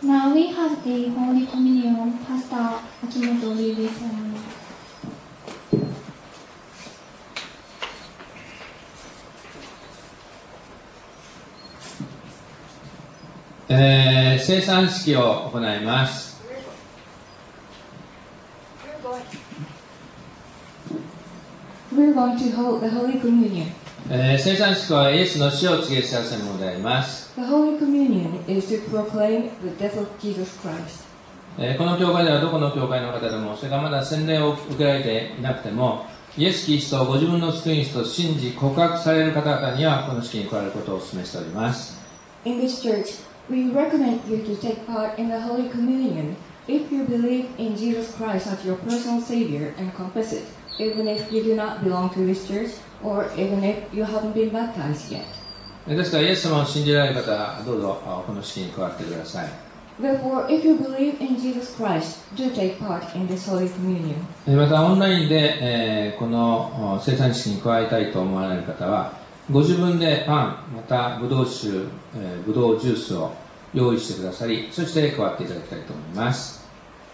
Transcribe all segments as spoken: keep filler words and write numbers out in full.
Now we have the Holy Communion. Pastor Akimoto will lead this ceremony. えー、聖餐式を行います。 We're going to hold the Holy Communion. えー、聖餐式はイエスの死を告げ知らせるものであります。 The Holy Communion is to proclaim the death of Jesus Christ. えー、この教会ではどこの教会の方でも、それからまだ洗礼を受けられていなくても、イエス・キリストをご自分の救い主と信じ告白される方々にはこの式に来られることをお勧めしております。 In this church, we recommend you to take part in the Holy Communion if you believe in Jesus Christ as your personal Savior and confess it, even if you do not belong to this church or even if you haven't been baptized yet. ですから、イエス様を信じられる方はどうぞこの式に加わってください。 Therefore, if you believe in Jesus Christ, do take part in this Holy Communion. また、オンラインで、えー、この聖餐式に加わりたいと思われる方は、ご自分でパン、またブドウ酒、えー、ブドウジュースを用意してくださり、そして加わっていただきたいと思います。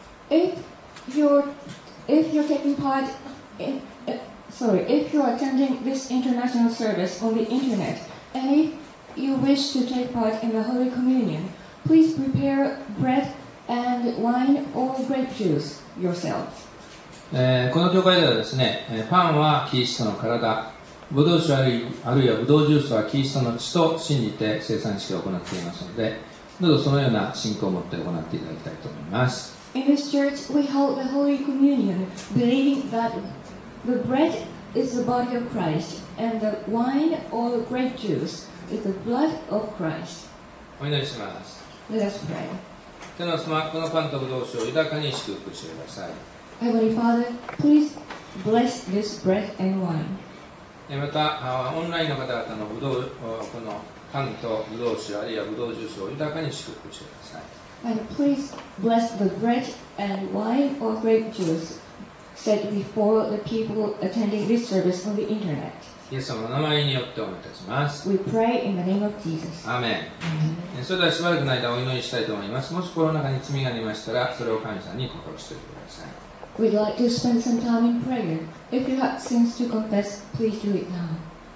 If you're, if you're taking part in, uh, sorry, if you're attending this international service on the internet, and if you wish to take part in the Holy Communion, please prepare bread and wine or grape juice yourself. えー、この教会ではですね、パンはキリストの体、ブドウ酒あるいはブドウジュースはキリストの血と信じて聖餐式を行っていますので、どうぞそのような信仰を持って行っていただきたいと思います。 In this church, we hold the Holy Communion, believing that the bread is the body of Christ, and the wine or the grape juice is the blood of Christ. お祈りします。 Let us pray. 天のお様、このパンとブドウ酒を豊かに祝福してください。 Heavenly Father, please bless this bread and wine. また、オンラインの方々のブドウ、このパンとブドウ酒あるいはブドウジュースを豊かに祝福してください。 And please bless the bread and wine or grape juice set before the people attending this service on the internet. イエス様の名前によってお願いいたします。 We pray in the name of Jesus. アーメン。それではしばらくの間お祈りしたいと思います。もし心の中に罪がありましたら、それを神様に告白しておいてください。 We'd like to spend some time in prayer. If you have sins to confess, please do it now.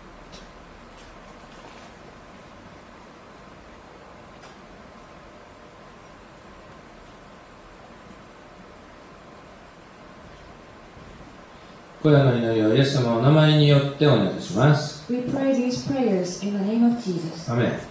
これらの祈りをイエス様のお名前によってお願いいたします。 We pray these prayers in the name of Jesus. アーメン。 Amen.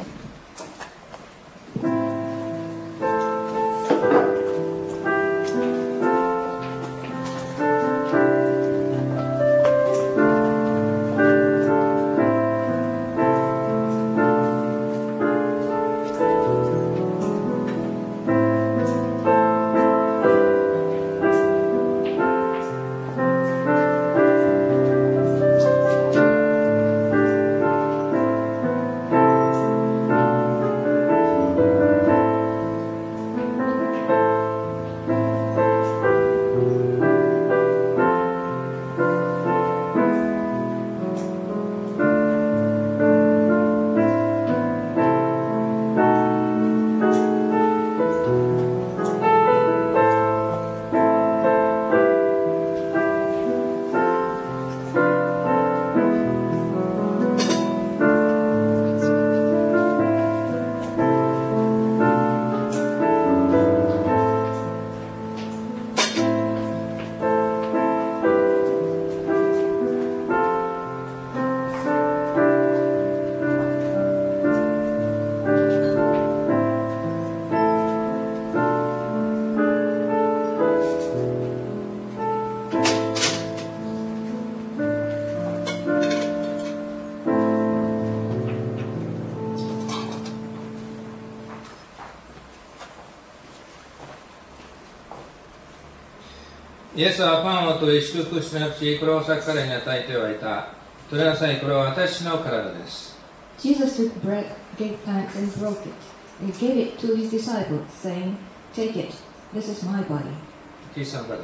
イエスはパンを取り祝福しなくし、これを先彼に与えて言われた。取りなさい、これは私の体です。 Jesus took bread, gave thanks, and broke it. He gave it to his disciples, saying, Take it, this is my body. キリストの体です。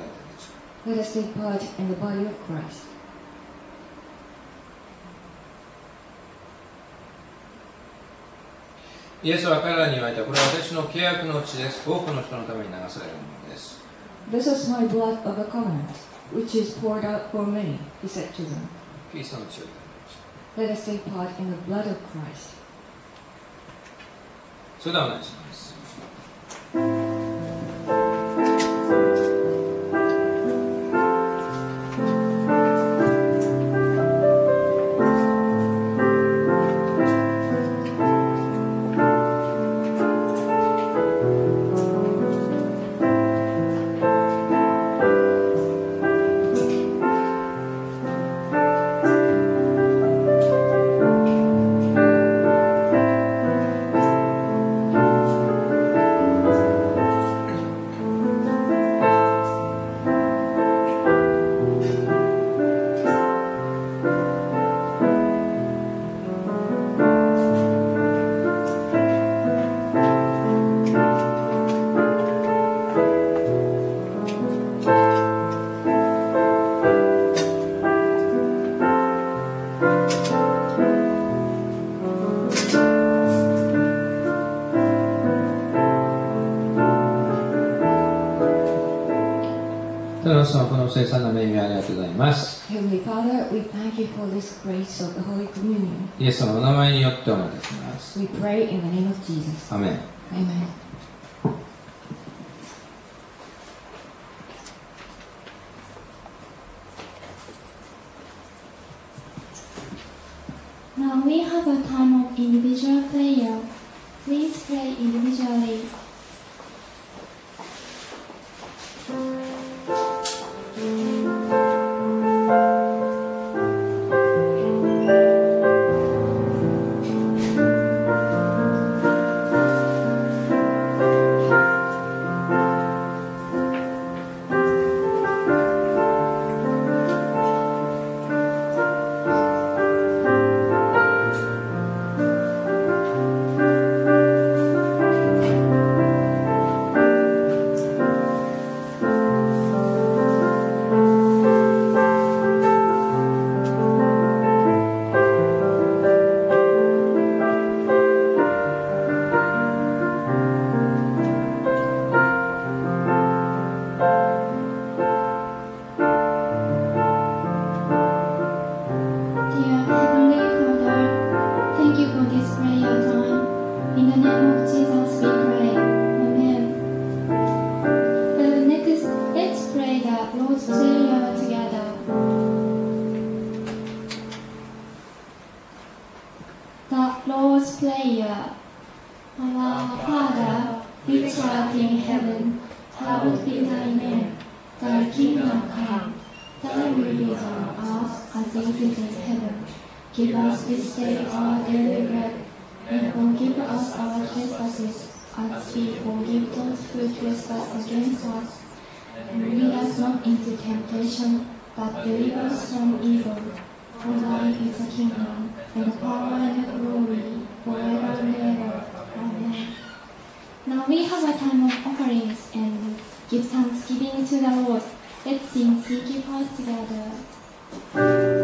Let us take part in the body of Christ. イイエスは彼らに言われた。これは私の契約の血です。多くの人のために流されるものです。 This is my blood of the covenant, which is poured out for many, he said to them. キリストの血をいただきました。 Let us take part in the blood of Christ. それではお願いします。この聖餐の恵みをありがとうございます。 Heavenly Father, we thank you for this grace of the Holy Communion. イエス様のお名前によってお願いいたします。 We pray in the name of Jesus. アメン。 Amen. Now we have a time of individual prayer. Please pray individually. Now we have a time of offerings and give thanksgiving to the Lord. Let's sing Seek Ye First together.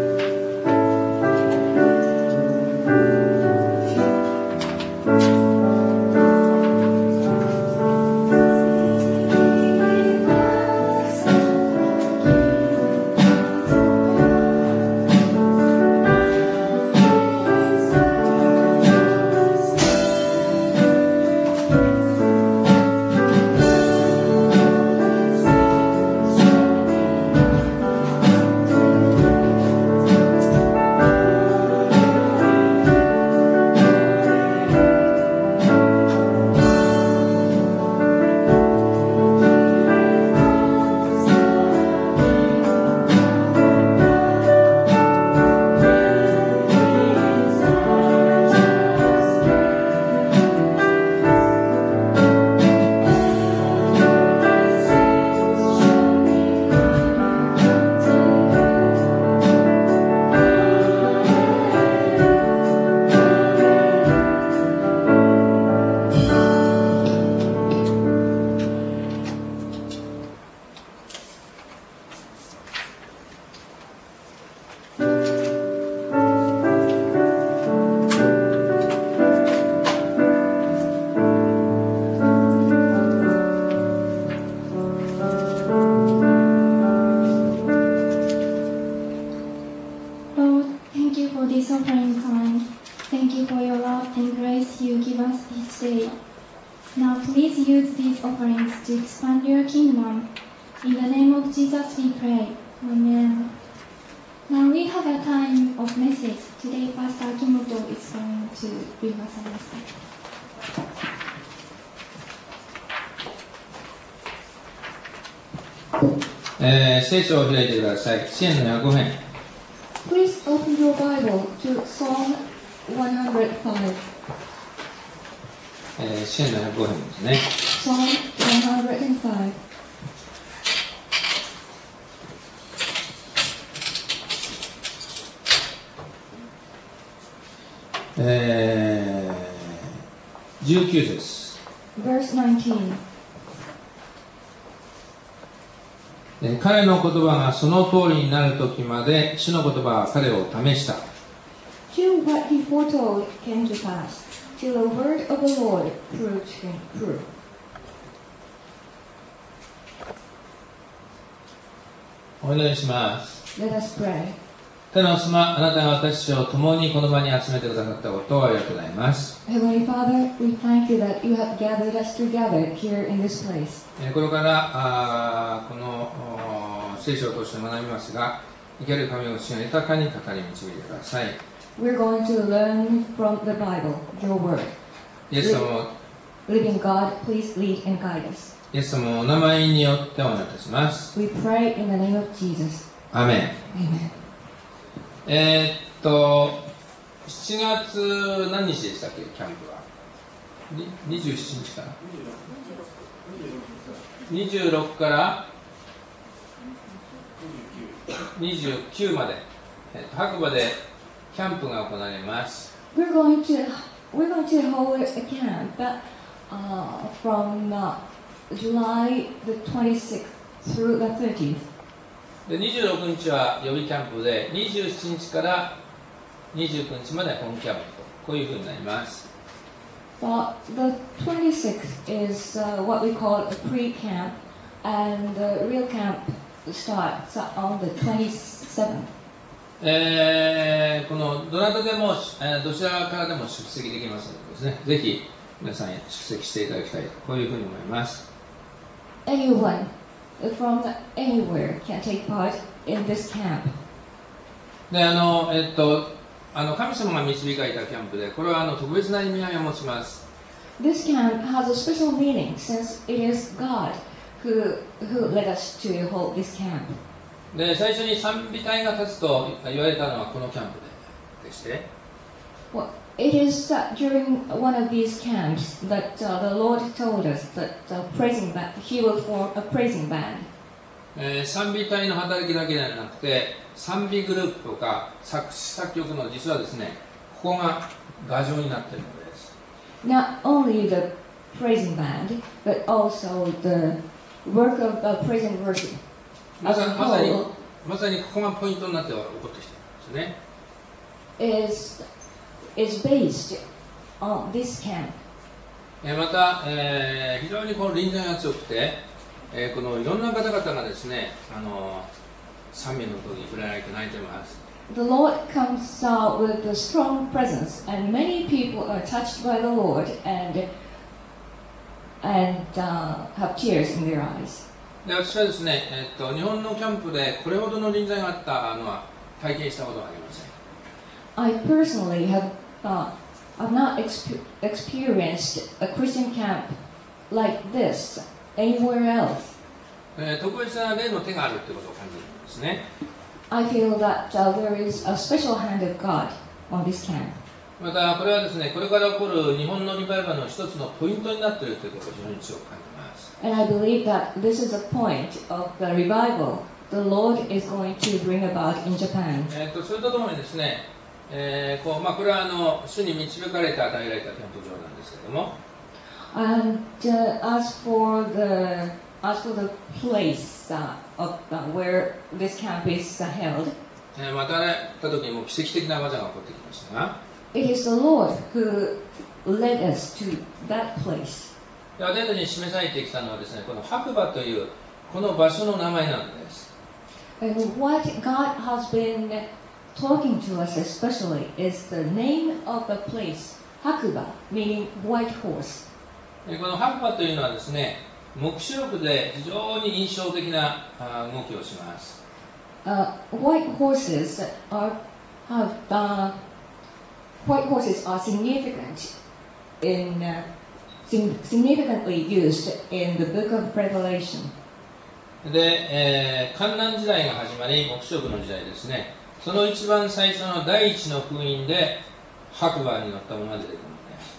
comfort and grace you give us each day. Now please use these offerings to expand your kingdom. In the name of Jesus we pray. Amen. Now we have a time of message. Today Pastor Akimoto is going to give us a message. えー、聖書を開いてください。支援のひゃくご編。 Please open your Bible to Psalm one hundred five. えー、支援のひゃくご編ですね。 Psalm one hundred five. えー、じゅうきゅう節。 Verse nineteen. えー彼の言葉がその通りになるときまで主の言葉は彼を試した。 Till what he foretold came to pass, till the word of the Lord proved him true. お祈りします。 Let us pray. 天のお様、あなたが私たちを共にこの場に集めてくださったことをありがとうございます。 Heavenly Father, we thank you that you have gathered us together here in this place. えーこれからあーこのお聖書を通して学びますが、生ける神の教えを豊かに語り導いてください。 We're going to learn from the Bible, your word. イエス様を Living God, please lead and guide us. イエス様をお名前によってお願いいたします。 We pray in the name of Jesus. アーメン。 Amen. えー、っとしちがつ何日でしたっけ、キャンプは。ににじゅうしちにちかな。にじゅうろくからにじゅうきゅうまで、えー、っと白馬でキャンプが行われます。 We're going to we're going to hold a camp uh, from uh, July the twenty-sixth through the thirtieth. でにじゅうろくにちは予備キャンプで、にじゅうしちにちからにじゅうくにちまでは本キャンプと、こういうふうになります。 But the twenty-sixth is uh, what we call a pre-camp, and the real camp starts on the twenty-seventh. えー、このどなたでも、えーどちらからでも出席できますのでですね、ぜひ皆さん出席していただきたい、こういうふうに思います。 Anyone from anywhere can take part in this camp. で、あの、えっと、あの神様が導かれたキャンプで、これはあの特別な意味合いを持ちます。 This camp has a special meaning since it is God who who led us to hold this camp. で、最初に賛美隊が立つと言われたのはこのキャンプででして、 Well, it is uh, during one of these camps that uh, the Lord told us that uh, praising band, He will form a praising band. えー賛美隊の働きだけではなくて、賛美グループとか作詞作曲の実はですね、ここが牙城になっているのです。 Not only the praising band, but also the work of uh, praising worship ま as さ a まさに whole まさにここがポイントになって起こってきているんですね。 is is based on this camp. えーまた、えー非常にこの臨在が強くて、えーこのいろんな方々がですね、あの賛美の時に触れられて泣いています。 The Lord comes out with a strong presence, and many people are touched by the Lord and and uh, have tears in their eyes. で、私はですね、えーっと日本のキャンプでこれほどの臨在があったのは体験したことがありません。 I personally have uh, I've not exp- experienced a Christian camp like this anywhere else. えー特別な霊の手があるということを感じるんですね。 I feel that uh, there is a special hand of God on this camp. またこれはですね、これから起こる日本のリバイバルの一つのポイントになっているということを非常に強く感じます。 And I believe that this is a point of the revival the Lord is going to bring about in Japan. えー、とそれとともにですね、えーこうまあ、これはあの主に導かれた与えられたキャンプ場なんですけれども、 And uh, as for the as for the place uh, of uh, where this camp is uh, held, えー、またね、た時にもう奇跡的な技が起こってきましたが、 it is the Lord who led us to that place. で私たちに示されてきたのはですね、この白馬というこの場所の名前なんです。 And what God has been talking to us especially is the name of the place hakuba, meaning white horse. この白馬というのはですね、黙示録で非常に印象的な動きをします。 Uh, white horses are have uh, white horses are significant in uh, significantly used in the book of Revelation. で、えー、観覧時代が始まり、黙示録の時代ですね。その一番最初の第一の封印で白馬に乗ったものが出てくるん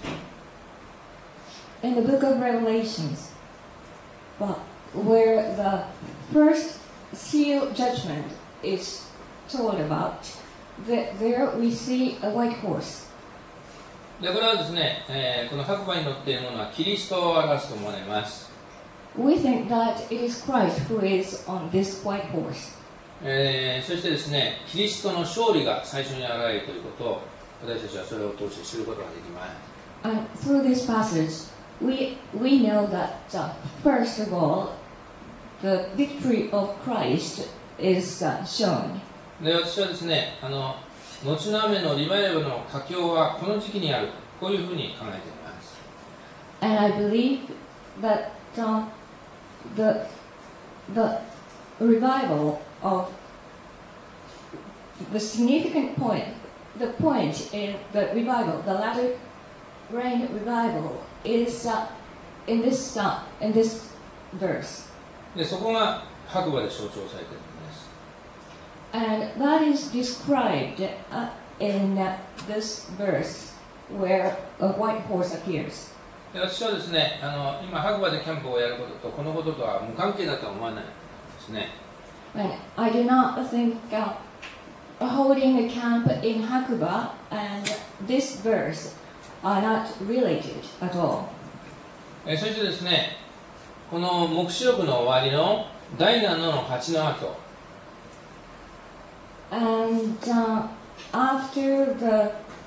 です。 In the book of Revelations, well, where the first seal judgment is told about, that there we see a white horse. でこれはですね、えー、この白馬に乗っているものはキリストを表すと思われます。 We think that it is Christ who is on this white horse. えー、そしてですね、キリストの勝利が最初に現れるということを私たちはそれを通して知ることができます。 And through this passage, we we know that uh, first of all, the victory of Christ is uh, shown. で私はですね、あの後の雨のリバイバルの佳境はこの時期にある、こういうふうに考えています。 And I believe that uh, the the revival of the significant point, the point in the revival, the latter rain revival, is uh, in this uh, in this verse. でそこが白馬で象徴されているんです。 And that is described uh, in uh, this verse where a white horse appears. で私はですね、あの今白馬でキャンプをやることとこのこととは無関係だとは思わないですね。 And I do not think uh, holding a camp in Hakuba and this verse are not related at all. えそしてですね、この黙示録の終わりの第七の八の後、 And uh, after the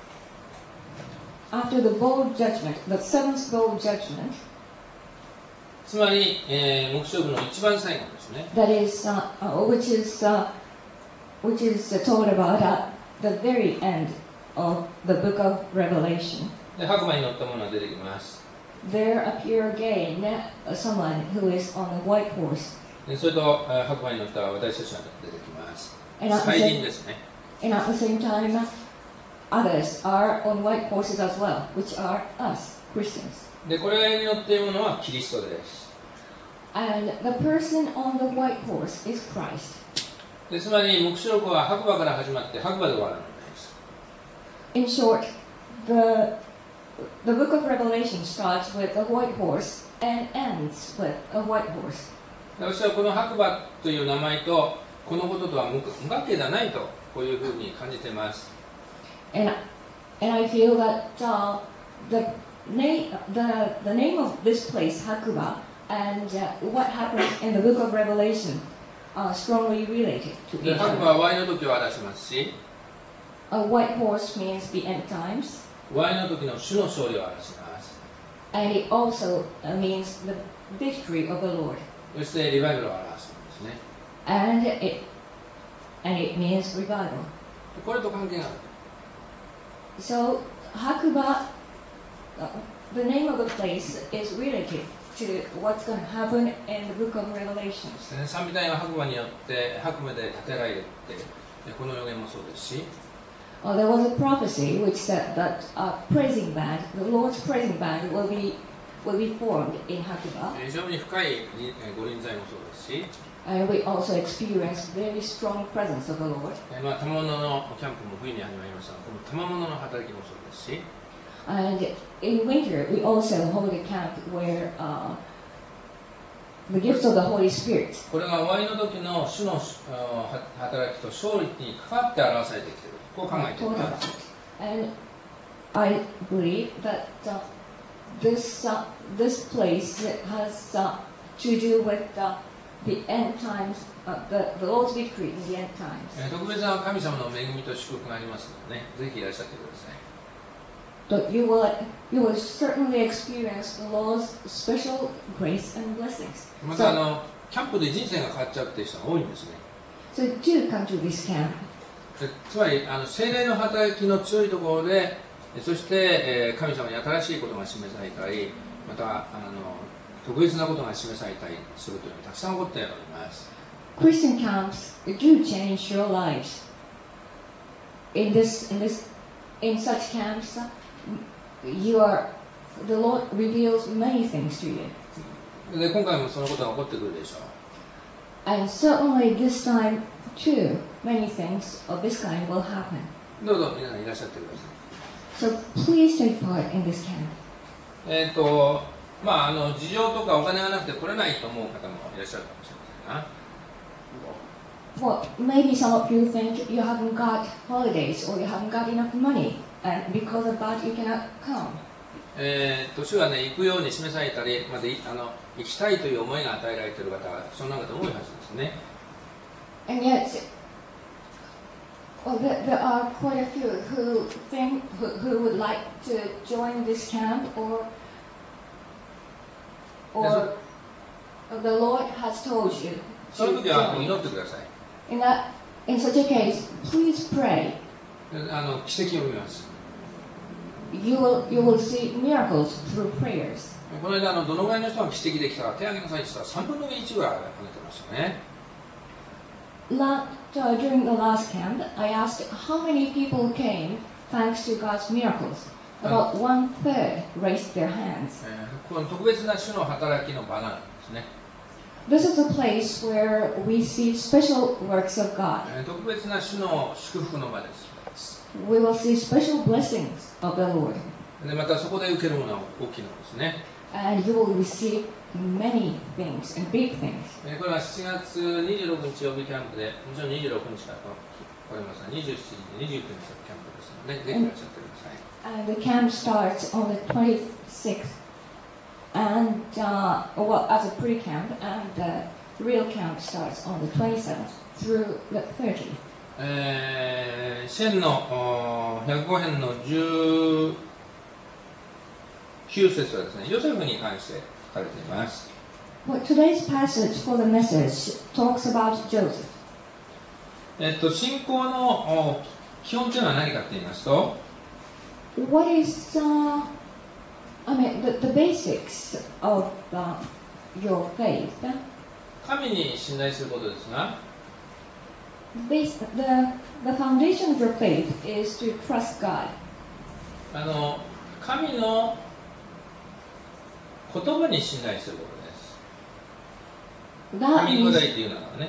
after the bowl judgment, the seventh bowl judgment, つまり、えー、黙示録の一番最後ですね。 that is, uh, uh, which is uh, which is uh, told about at the very end of the book of Revelation. で白馬に乗ったものが出てきます。 There appear again uh, someone who is on a white horse. でそれと、えー、白馬に乗った私たちが出てきます。 And at, the 再臨 same, ですね。 and at the same time, others are on white horses as well, which are us, Christians. でこれに乗っているものはキリストです。 And the person on the white horse is Christ. でつまり黙示録は白馬から始まって白馬で終わるのです。 In short, the the book of Revelation starts with a white horse and ends with a white horse. で私はこの白馬という名前とこのこととは無関係ではないとこういうふうに感じています。 And and I feel that uh, the name the the name of this place Hakuba and uh, what happens in the book of Revelation are strongly related to で each 白 other. 馬は終わりの時を表しますし、 A white horse means the end times, 終わりの時の主の勝利を表します。 and it also uh, means the victory of the Lord. そしてリバイバルを表すんですね。 And it and it means revival. これと関係がある。 So Hakuba, uh, the name of the place is related to what's going to happen in the book of Revelations. で賛美隊が白馬によって白馬で建てられるってでこの予言もそうですし、 Uh, there was a prophecy which said that a praising band, the Lord's praising band, will be will be formed in Hakuba, 非常に深いご臨在もそうですし、 and we also experience very strong presence of the Lord. えまあ賜物のキャンプも冬に始まりましたが、この賜物の働きもそうですし、 And in winter, we also hold a camp where uh, the gifts of the Holy Spirit. これが終わりの時の主のあ働きと勝利にかかって表されてきている。こう考えています。 And I believe that uh, this uh, this place has uh, to do with uh, the end times, uh, the, the Lord's victory in the end times. え特別な神様の恵みと祝福がありますのでね、ぜひいらっしゃってください。 But you will you will certainly experience the Lord's special grace and blessings. またあのキャンプで人生が変わっちゃうっていう人が多いんですね。 So do come to this camp. でつまりあの聖霊の働きの強いところで、 そして、えー、神様に新しいことが示されたり、またあの特別なことが示されたりするというのがたくさん起こっております。 Christian camps do change your lives. In this, in this, in such camps, you are, the Lord reveals many things to you. で今回もそのことが起こってくるでしょう。 And certainly this time too, many things of this kind will happen. どうぞ皆さんいらっしゃってください。 So please take part in this camp. えっ、ー、とまああの事情とかお金がなくて来れないと思う方もいらっしゃるかもしれませんな。 Well, maybe some of you think you haven't got holidays or you haven't got enough money, and because of that you cannot come. えー、年はね行くように示されたり、またあの行きたいという思いが与えられている方はそんな方多いはずですね。 And yet, well, there, there are quite a few who think who, who would like to join this camp, or or the Lord has told you その to 時は join. 祈ってください。 In that, in such a case, please pray. あの奇跡を見ます。 You will you will see miracles through prayers. この間あのどのぐらいの人が奇跡できたか手挙げなさいって言ったらさんぶんのいちぐらい挙げてましたね。 La- uh, during the last camp, I asked how many people came thanks to God's miracles. About one third raised their hands. えー、この特別な種の働きの場なんですね。 This is a place where we see special works of God. えー、特別な種の祝福の場です。 We will see special blessings of the Lord. でまたそこで受けるものは大きいのですね。 And you will receive many things and big things. えー、これはしちがつにじゅうろくにち曜日キャンプで、もちろんにじゅうろくにちから来れますが、にじゅうしちじでにじゅうくにちのキャンプですので、ぜひいらっしゃってください。 And the camp starts on the twenty-sixth. And, uh, well, as a pre-camp, and the real camp starts on the twenty-seventh through the thirtieth. えー、詩篇のひゃくご編のじゅうきゅう節はですね、ヨセフに関して書かれています。 Well, today's passage for the message talks about Joseph. えっと、信仰の基本というのは何かと言いますと、 What is, uh, I mean, the, the basics of uh, your faith? 神に信頼することですが、 Base, the, the foundation of your faith is to trust God. あの神の言葉に信頼することです。 That 神語 means, 題というのはね、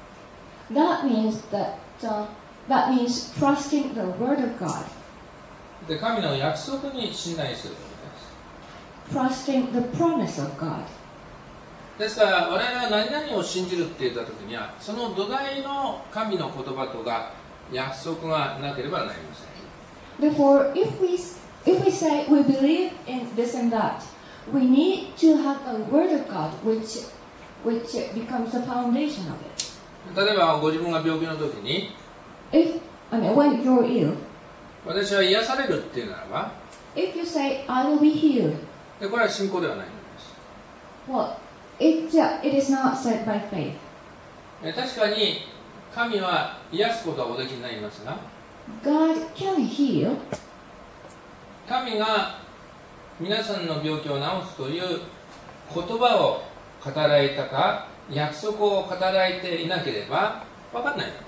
that means that, uh, that means trusting the word of God, で神の約束に信頼することです。 trusting the promise of God. ですから我々は何々を信じるって言った時には、その土台の神の言葉とか約束がなければなりません。 Therefore, if we, if we say we believe in this and that, we need to have a word of God which, which becomes the foundation of it. 例えばご自分が病気の時に、 If, I mean, when you're ill, 私は癒されるっていうならば、 if you say, I will be healed, でこれは信仰ではないのです。 well, it, uh, it is not said by faith. え確かに神は癒すことはおできになりますが、 God can heal, 神が皆さんの病気を治すという言葉を語られたか、約束を語られていなければ分かんないのです。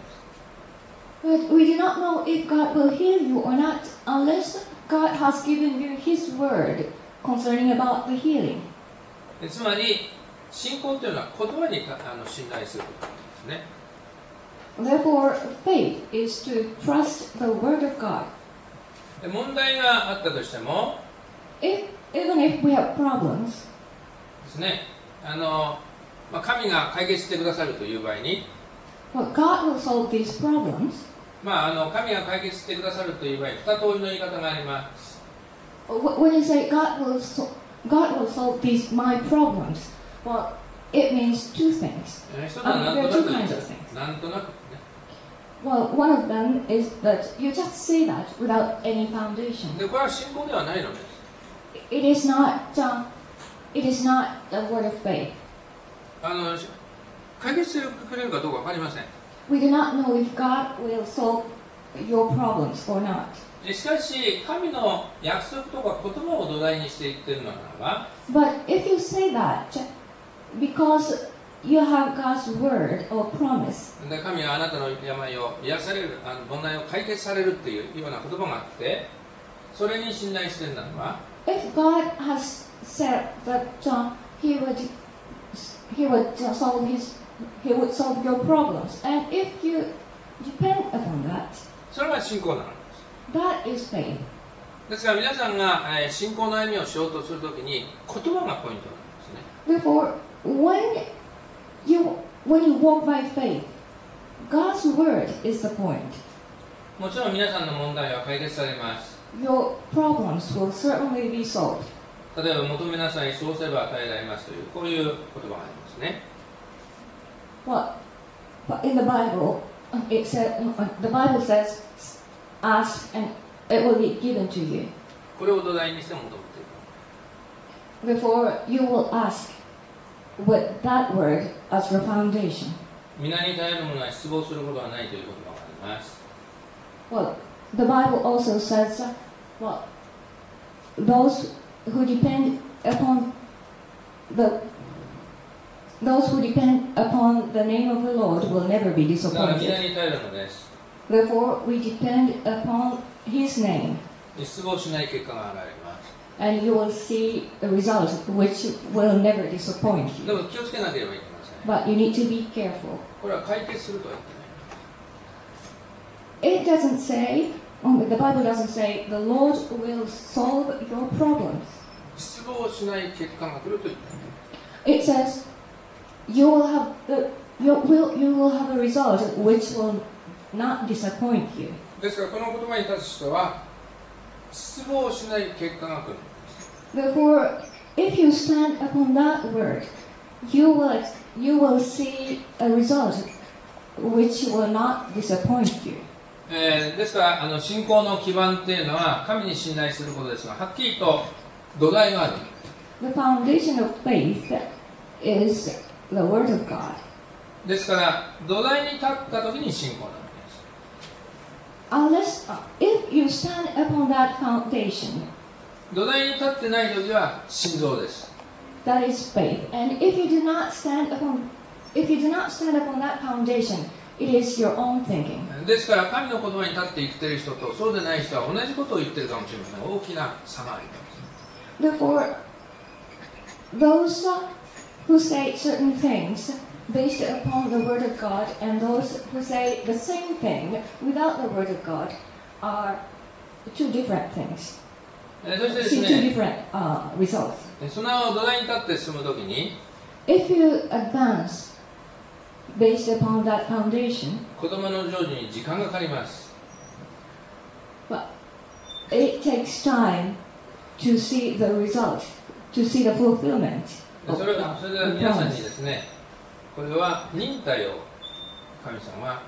but we do not know if God will heal you or not unless God has given you His word concerning about the healing. でつまり信仰というのは言葉にあの信頼することなんですね。 Therefore, faith is to trust the word of God. で問題があったとしても If, even if we have problems, ですね、あの、まあ、神が解決してくださるという場合に、 well, God will solve these problems. まあ、あの神が解決してくださるという場合、二通りの言い方があります。 When you say God will, so, God will solve these my problems, well, it means two things. えー一つはなんとなく Um, there are two 言っ kinds ちゃ of う things. なんとなくね。 Well, one of them is that you just say that without any foundation. で、これは信仰ではないのです。 It is not, uh, it is not a word of faith. あの解決してくれるかどうかわかりません。 We do not know if God will solve your problems or not. しかし、神の約束とか言葉を土台にして言っているのならば、 But if you say that because you have God's word or promise, で神はあなたの病を癒される、あの問題を解決されるっていうような言葉があって、それに信頼しているならば、 if God has said that uh, He would He would uh, solve his He would solve your problems, and if you depend upon that, それが信仰なのです。 that is faith. ですから皆さんが、えー信仰の歩みをしようとするときに言葉がポイントなんですね。 Therefore, when you when you walk by faith, God's word is the point. もちろん皆さんの問題は解決されます。 Your problems will certainly be solved. 例えば求めなさい、そうすれば与えられますというこういう言葉がありますね。 But, but in the Bible, it said uh, the Bible says, "Ask and it will be given to you." これを土台にして求めていく。 Therefore, you will ask with that word as your foundation. 皆に頼る者は失望することはないという言葉があります。 Well, the Bible also says, uh, well, those who depend upon the those who depend upon the name of the Lord will never be だから皆 disappointed. に頼るのです。 Therefore, we depend upon His name, 失望しない結果が現れます。 and you will see a result which will never disappoint で you. も気をつけなければいけません。 But you need to be careful. これは解決するとは言ってない。 It doesn't say, um, the Bible doesn't say, the Lord will solve your problems. 失望しない結果が来ると言ってない。 It says, you will have the you will you will have a result which will not disappoint you. ですからこの言葉に立つ人は失望しない結果が来る。 Therefore, if you stand upon that word, you will you will see a result which will not disappoint you. えー、ですからあの信仰の基盤っていうのは神に信頼することですが、はっきりと土台がある。 The foundation of faith is the word of God. ですから土台に立った時に信仰なんです。 Unless uh, if you stand upon that foundation, 土台に立ってない時は心臓です。 that is faith. And if you do not stand upon if you do not stand upon that foundation, it is your own thinking. ですから神の言葉に立って生きている人とそうでない人は同じことを言ってるかもしれません。大きな差があります。 Therefore, those uh, who say certain things based upon the word of God and those who say the same thing without the word of God are two different things. えーそしてです See two ね、 different uh, results. その土台に立って進む時に If you advance based upon that foundation, 子供の成就に時間がかかります。 but it takes time to see the result, to see the fulfillment で of それはそれでは the 皆さんにで promise. すね、これは忍耐を神様は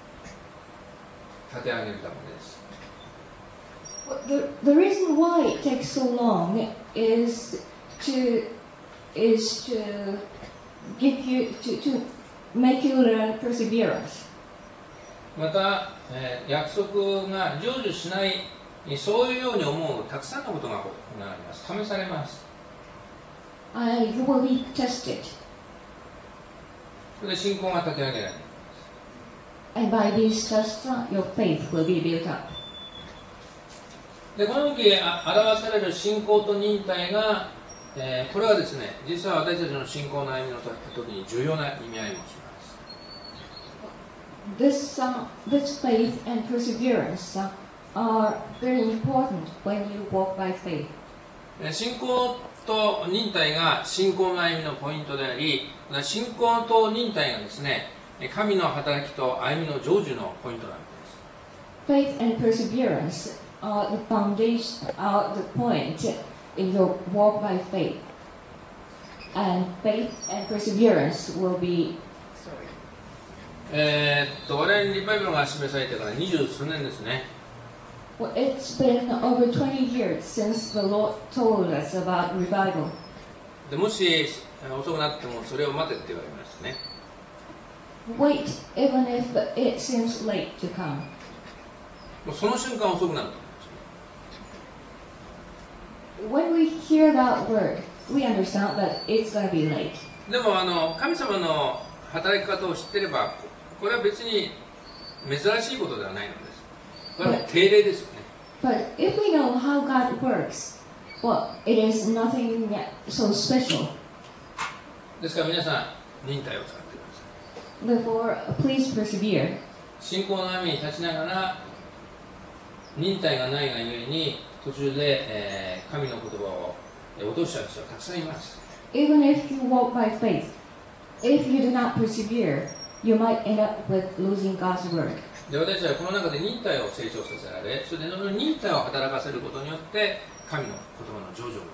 立て上げるためです。 The, the reason why it takes so long is to is to give you to, to make you learn perseverance. また、えー約束が成就しない、そういうように思うたくさんのことが行われます。試されます。 And you will be tested. それで信仰が立て上げられる。 And by these tests, your faith will be built up. でこの時あ表される信仰と忍耐が、えーこれはですね、実は私たちの信仰の歩みの時に重要な意味合いもします。 This uh, this faith and perseverance uh, are very important when you walk by faith. えー信仰と忍耐が信仰の歩みのポイントであり、信仰と忍耐がですね、神の働きと歩みの成就のポイントなんです。 Faith and perseverance are the foundation, are the point in your walk by faith. And faith and perseverance will be. えーっと我々にリバイバルが示されてから二十数年ですね。 Well, it's been over twenty years since the Lord told us about revival. でもしえー遅くなってもそれを待てって言われましたね。 Wait, even if it seems late to come. もうその瞬間遅くなると思います。 When we hear that word, we understand that it's going to be late. でもあの神様の働き方を知っていれば、これは別に珍しいことではないのです。これは定例ですよね。 But if we know how God works, well, it is nothing so special. ですから皆さん、忍耐を使ってください。 Therefore, please persevere. 信仰の歩みに立ちながら、忍耐がないがゆえに、途中で、えー、神の言葉を落としちゃう人はたくさんいます。 Even if you walk by faith, if you do not persevere, you might end up with losing God's word. で、私たちはこの中で忍耐を成長させられ、それでその忍耐を働かせることによって、神の言葉の成就を求めます。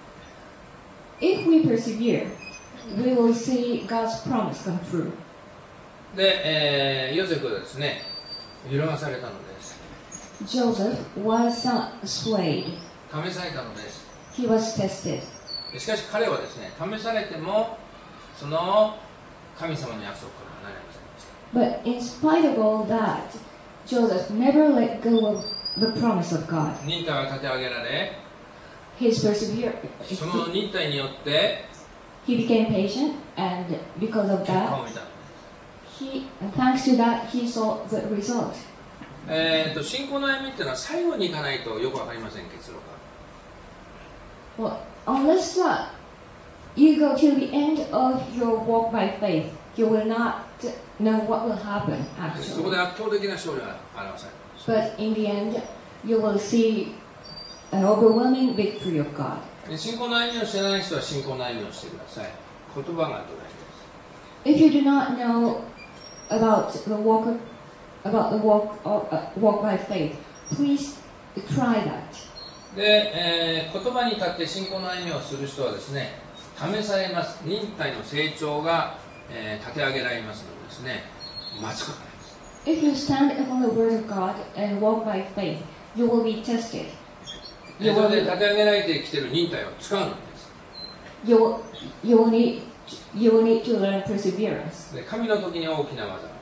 If we persevere, we will see God's promise come true. で、えー、ヨセフはですね、揺るがされたのです。 Joseph was not swayed. 試されたのです。 He was tested. しかし彼はですね、試されても、その神様の約束から離れませんでした。 But in spite of all that, Joseph never let go of the promise of God. 忍耐は立て上げられ、 His perseverance, その忍耐によって he became patient, and because of 結果 that, を見た。 he, thanks to that, he saw the result. えーと、信仰の歩みっていうのは最後に行かないとよくわかりません、結論が。 Well, unless uh, you go till the end of your walk by faith, you will not know what will happen そこ actually. で圧倒的な勝利が表されます。 But in the end, you will see an overwhelming victory of God. で信仰の歩みを知らない人は信仰の歩みをしてください。言葉が土台です。 If you do not know about the walk of, about the walk of, uh, walk by faith, please try that. で、えー、言葉に立って信仰の歩みをする人はですね、試されます。忍耐の成長が、えー、立て上げられますのでですね、待つことないです。 If you stand upon the word of God and walk by faith, you will be tested. それで立て上げられてきている忍耐を使うのです。 You will, you will need you will need to learn perseverance. で、神の時に大きな技。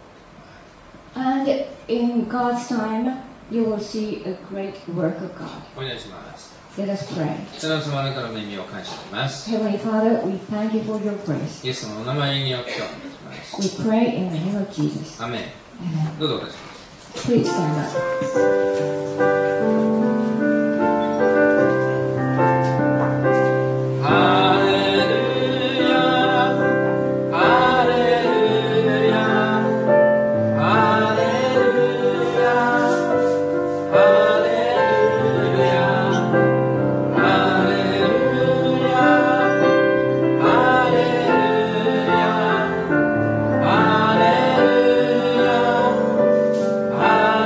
And in God's time, you will see a great work of God. お願いします。 Let us pray. 天の様、あなたの耳を感謝します。 Heavenly Father, we thank you for your grace. イエス様のお名前によってお願いします。 We pray in the name of Jesus. アメン。 Amen. どうぞお立ちください。 Please stand up. ハレルヤ、ハレルヤ、ハレルヤ、ハレルヤ、ハレルヤ、ハレルヤ、ハレルヤ、ハ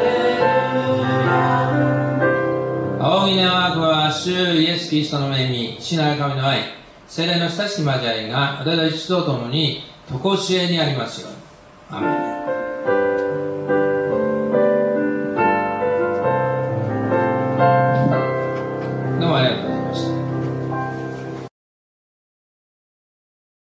レルヤ。仰ぎの悪は主イエス・キリストの恵み、父なる神の愛、聖霊の親しき交わりが私たちと共に常しえにありますように。アメン。